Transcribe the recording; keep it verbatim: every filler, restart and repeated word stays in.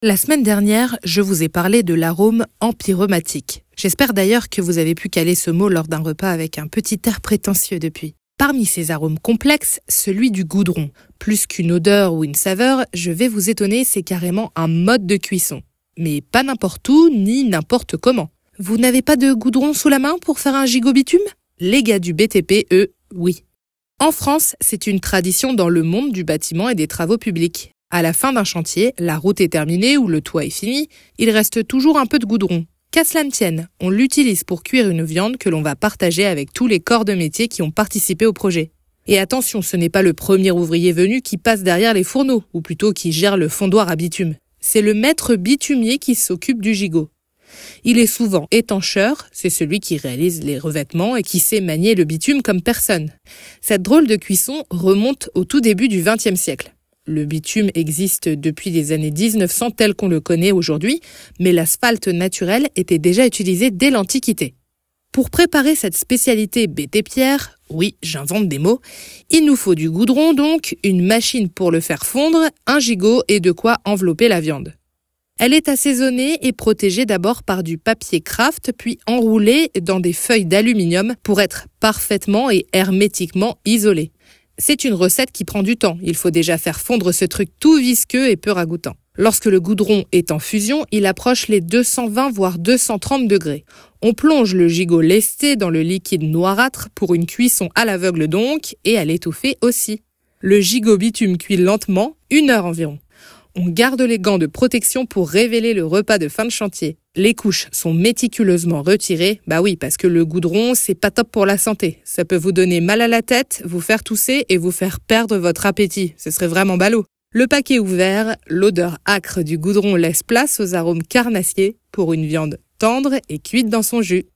La semaine dernière, je vous ai parlé de l'arôme empyromatique. J'espère d'ailleurs que vous avez pu caler ce mot lors d'un repas avec un petit air prétentieux depuis. Parmi ces arômes complexes, celui du goudron. Plus qu'une odeur ou une saveur, je vais vous étonner, c'est carrément un mode de cuisson. Mais pas n'importe où, ni n'importe comment. Vous n'avez pas de goudron sous la main pour faire un gigot bitume ? Les gars du B T P, eux, oui. En France, c'est une tradition dans le monde du bâtiment et des travaux publics. À la fin d'un chantier, la route est terminée ou le toit est fini, il reste toujours un peu de goudron. Qu'à cela ne tienne, on l'utilise pour cuire une viande que l'on va partager avec tous les corps de métier qui ont participé au projet. Et attention, ce n'est pas le premier ouvrier venu qui passe derrière les fourneaux, ou plutôt qui gère le fondoir à bitume. C'est le maître bitumier qui s'occupe du gigot. Il est souvent étancheur, c'est celui qui réalise les revêtements et qui sait manier le bitume comme personne. Cette drôle de cuisson remonte au tout début du vingtième siècle. Le bitume existe depuis les années dix-neuf cents tel qu'on le connaît aujourd'hui, mais l'asphalte naturel était déjà utilisé dès l'Antiquité. Pour préparer cette spécialité B T Pierre, oui, j'invente des mots, il nous faut du goudron donc, une machine pour le faire fondre, un gigot et de quoi envelopper la viande. Elle est assaisonnée et protégée d'abord par du papier kraft, puis enroulée dans des feuilles d'aluminium pour être parfaitement et hermétiquement isolée. C'est une recette qui prend du temps. Il faut déjà faire fondre ce truc tout visqueux et peu ragoûtant. Lorsque le goudron est en fusion, il approche les deux cent vingt voire deux cent trente degrés. On plonge le gigot lesté dans le liquide noirâtre pour une cuisson à l'aveugle donc, et à l'étouffer aussi. Le gigot bitume cuit lentement, une heure environ. On garde les gants de protection pour révéler le repas de fin de chantier. Les couches sont méticuleusement retirées. Bah oui, parce que le goudron, c'est pas top pour la santé. Ça peut vous donner mal à la tête, vous faire tousser et vous faire perdre votre appétit. Ce serait vraiment ballot. Le paquet ouvert, l'odeur âcre du goudron laisse place aux arômes carnassiers pour une viande tendre et cuite dans son jus.